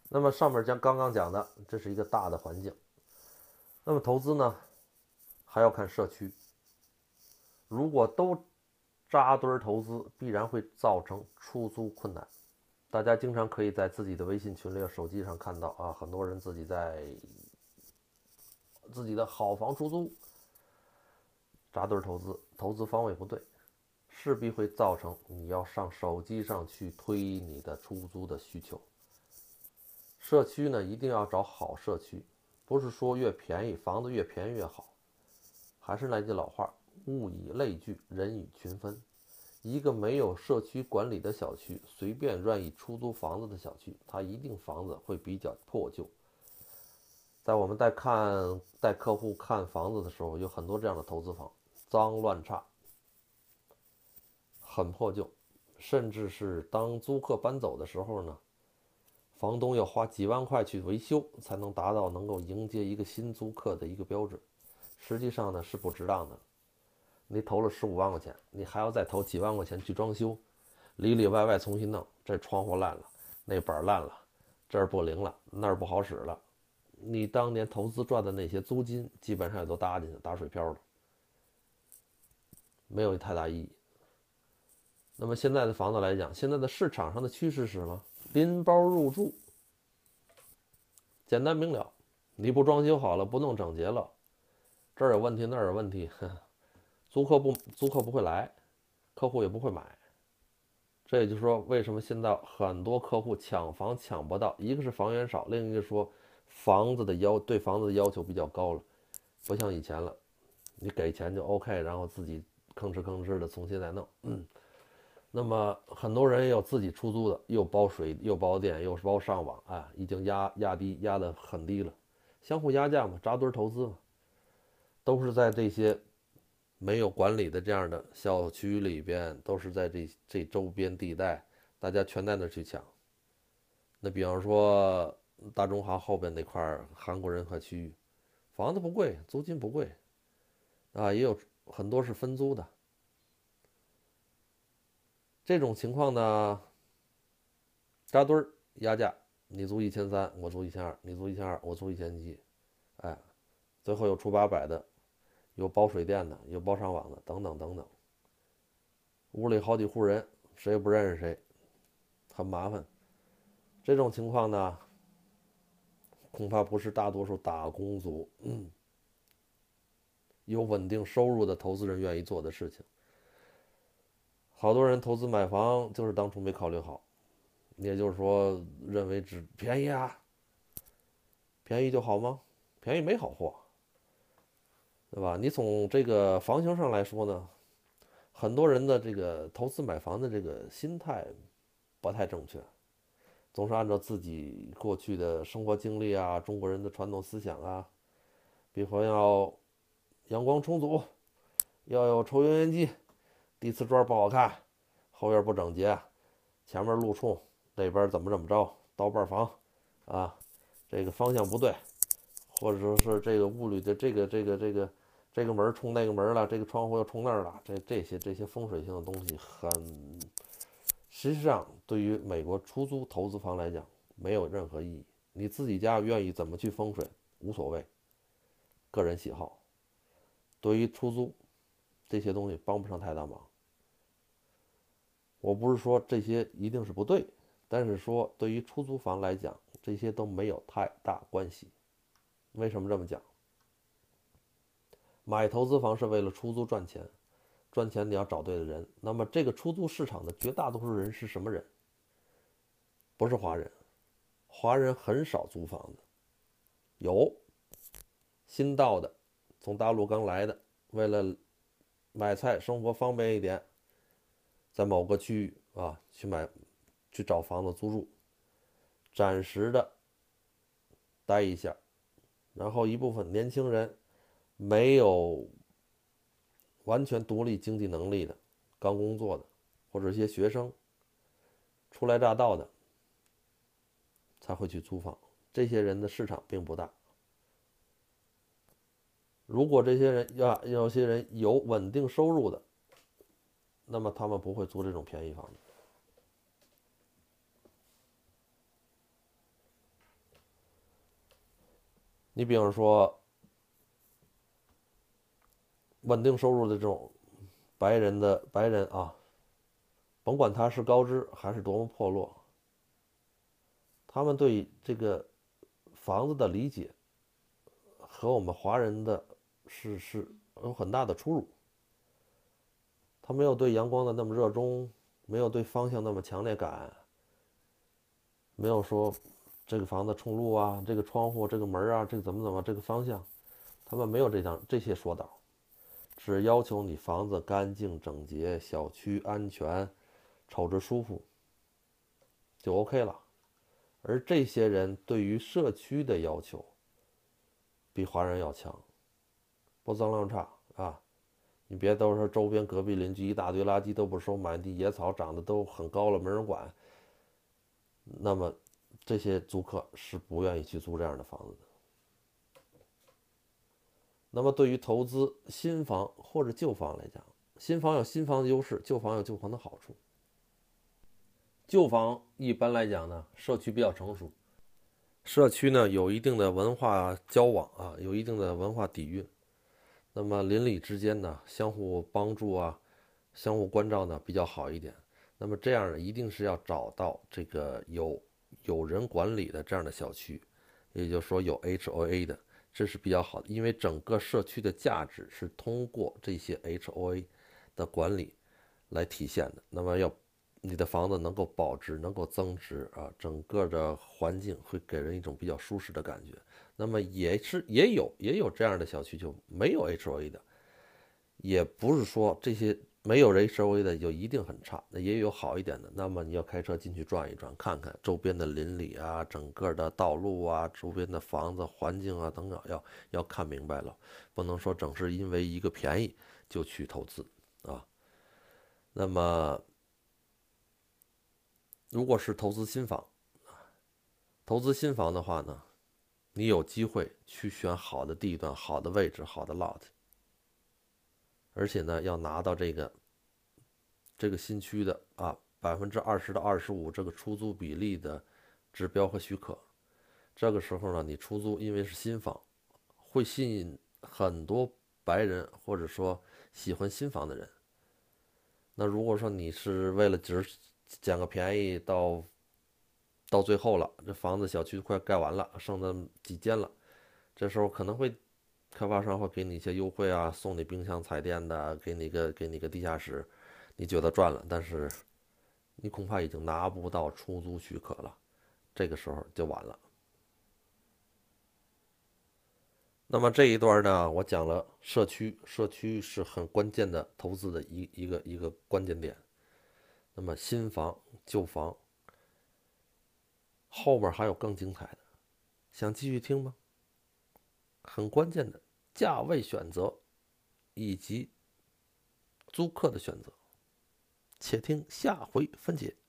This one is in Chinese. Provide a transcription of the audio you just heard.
那么上面刚刚讲的，这是一个大的环境。那么投资呢，还要看社区。如果都扎堆投资，必然会造成出租困难。大家经常可以在自己的微信群里、手机上看到啊，很多人自己在自己的好房出租，扎堆投资，投资方位不对，势必会造成你要上手机上去推你的出租的需求。社区呢，一定要找好社区，不是说越便宜房子越便宜越好。还是那句老话，物以类聚，人以群分。一个没有社区管理的小区，随便愿意出租房子的小区，它一定房子会比较破旧。在我们带客户看房子的时候，有很多这样的投资房，脏乱差，很破旧，甚至是当租客搬走的时候呢，房东要花几万块去维修，才能达到能够迎接一个新租客的一个标准。实际上呢，是不值当的。你投了15万块钱，你还要再投几万块钱去装修，里里外外重新弄，这窗户烂了，那板烂了，这儿不灵了，那儿不好使了，你当年投资赚的那些租金，基本上也都搭进去，打水漂了，没有太大意义。那么现在的房子来讲，现在的市场上的趋势是什么？拎包入住，简单明了。你不装修好了，不弄整洁了，这儿有问题那儿有问题，租客不会来，客户也不会买。这也就是说，为什么现在很多客户抢房抢不到，一个是房源少，另一个说对房子的要求比较高了，不像以前了，你给钱就 OK，然后自己吭哧吭哧的重新再弄。那么很多人有自己出租的，又包水又包电又包上网啊，已经压低压得很低了，相互压价嘛，扎堆投资嘛，都是在这些没有管理的这样的小区里边，都是在这周边地带，大家全在那去抢。那比方说大中华后边那块韩国人和区域，房子不贵，租金不贵啊，也有很多是分租的。这种情况呢，扎堆儿压价，你租1300，我租1200，你租1200，我租1700，哎，最后有出800的，有包水电的，有包上网的，等等等等。屋里好几户人，谁也不认识谁，很麻烦。这种情况呢，恐怕不是大多数打工族，有稳定收入的投资人愿意做的事情。好多人投资买房就是当初没考虑好，也就是说认为只便宜啊，便宜就好吗？便宜没好货，对吧？你从这个房型上来说呢，很多人的这个投资买房的这个心态不太正确，总是按照自己过去的生活经历啊，中国人的传统思想啊，比如说要阳光充足，要有抽油烟机，地瓷砖不好看，后院不整洁，前面路冲，那边怎么着，刀瓣房啊，这个方向不对，或者说是这个屋里的这个门冲那个门了，这个窗户又冲那儿了，这些风水性的东西实际上对于美国出租投资房来讲没有任何意义。你自己家愿意怎么去风水无所谓，个人喜好。对于出租这些东西帮不上太大忙。我不是说这些一定是不对，但是说对于出租房来讲，这些都没有太大关系。为什么这么讲？买投资房是为了出租赚钱，赚钱你要找对的人。那么这个出租市场的绝大多数人是什么人？不是华人，华人很少租房子，有新到的，从大陆刚来的，为了买菜生活方便一点，在某个区域啊去找房子租住，暂时的待一下，然后一部分年轻人没有完全独立经济能力的，刚工作的，或者一些学生初来乍到的才会去租房，这些人的市场并不大。如果这些人有些人有稳定收入的，那么他们不会租这种便宜房子。 你比方说，稳定收入的这种白人啊，甭管他是高知还是多么破落，他们对这个房子的理解和我们华人的是有很大的出入。他没有对阳光的那么热衷，没有对方向那么强烈感，没有说这个房子冲路啊，这个窗户、这个门啊，这个怎么这个方向，他们没有这些说道，只要求你房子干净整洁，小区安全，瞅着舒服就 OK 了。而这些人对于社区的要求比华人要强，不脏乱差啊！你别都是周边隔壁邻居一大堆垃圾都不收，满地野草长得都很高了，没人管。那么这些租客是不愿意去租这样的房子的。那么对于投资新房或者旧房来讲，新房有新房的优势，旧房有旧房的好处。旧房一般来讲呢，社区比较成熟，社区呢有一定的文化交往啊，有一定的文化底蕴。那么邻里之间呢，相互帮助啊，相互关照呢比较好一点。那么这样呢，一定是要找到这个有人管理的这样的小区，也就是说有 HOA 的，这是比较好的，因为整个社区的价值是通过这些 HOA 的管理来体现的。那么你的房子能够保值，能够增值啊，整个的环境会给人一种比较舒适的感觉。那么也有这样的小区就没有 HOA 的，也不是说这些没有 HOA 的就一定很差，那也有好一点的。那么你要开车进去转一转，看看周边的邻里啊，整个的道路啊，周边的房子环境啊等等，要看明白了，不能说整是因为一个便宜就去投资啊。那么如果是投资新房的话呢，你有机会去选好的地段、好的位置、好的 lot， 而且呢，要拿到这个新区的20%到25%这个出租比例的指标和许可。这个时候呢，你出租，因为是新房，会吸引很多白人或者说喜欢新房的人。那如果说你是为了只捡个便宜到最后了，这房子小区快盖完了，剩那几间了，这时候可能会开发商会给你一些优惠啊，送你冰箱、彩电的，给你个地下室，你觉得赚了，但是你恐怕已经拿不到出租许可了，这个时候就晚了。那么这一段呢，我讲了社区，社区是很关键的投资的一个关键点。那么新房、旧房后面还有更精彩的，想继续听吗？很关键的价位选择以及租客的选择，且听下回分解。